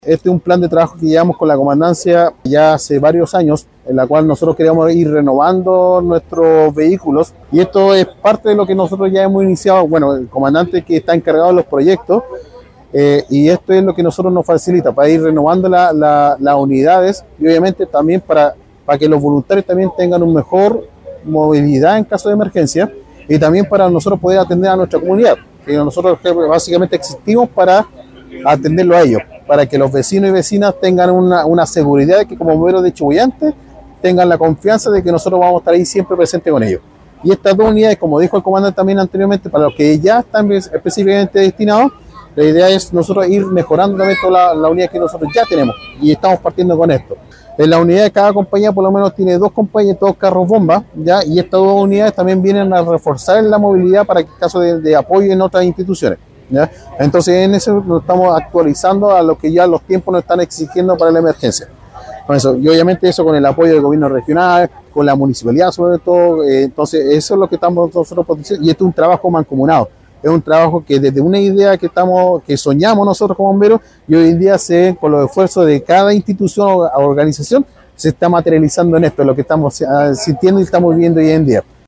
Este es un plan de trabajo que llevamos con la comandancia ya hace varios años, en la cual nosotros queríamos ir renovando nuestros vehículos, y esto es parte de lo que nosotros ya hemos iniciado. Bueno, el comandante que está encargado de los proyectos, y esto es lo que nosotros nos facilita para ir renovando las unidades, y obviamente también para que los voluntarios también tengan una mejor movilidad en caso de emergencia, y también para nosotros poder atender a nuestra comunidad, que nosotros básicamente existimos para atenderlo a ellos, para que los vecinos y vecinas tengan una seguridad de que como bomberos de Chubillante tengan la confianza de que nosotros vamos a estar ahí siempre presentes con ellos. Y estas dos unidades, como dijo el comandante también anteriormente, para los que ya están específicamente destinados, la idea es nosotros ir mejorando también toda la unidad que nosotros ya tenemos, y estamos partiendo con esto. En la unidad de cada compañía por lo menos tiene dos compañías, dos carros bomba, ¿ya? Y estas dos unidades también vienen a reforzar la movilidad para el caso de apoyo en otras instituciones, ¿ya? Entonces en eso nos estamos actualizando a lo que ya los tiempos nos están exigiendo para la emergencia. Con eso, y obviamente eso con el apoyo del gobierno regional, con la municipalidad sobre todo, entonces eso es lo que estamos nosotros potenciando, y esto es un trabajo mancomunado. Es un trabajo que desde una idea que soñamos nosotros como bomberos, y hoy en día con los esfuerzos de cada institución o organización se está materializando en esto, lo que estamos sintiendo y estamos viviendo hoy en día.